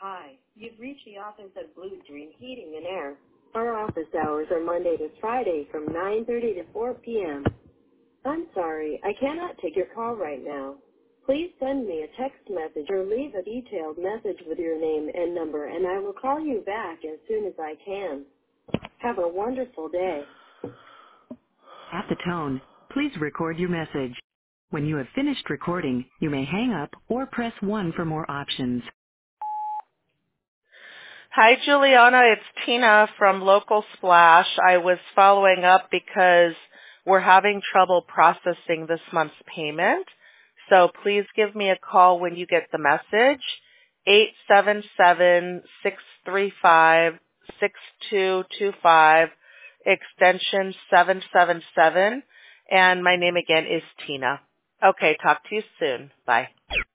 Hi, you've reached the office of Blue Dream Heating and Air. Our office hours are Monday to Friday from 9:30 to 4 p.m. I'm sorry, I cannot take your call right now. Please send me a text message or leave a detailed message with your name and number, and I will call you back as soon as I can. Have a wonderful day. At the tone, please record your message. When you have finished recording, you may hang up or press 1 for more options. Hi, Juliana. It's Tina from Local Splash. I was following up because we're having trouble processing this month's payment. So please give me a call when you get the message, 877-635-6225, extension 777. And my name again is Tina. Okay, talk to you soon. Bye.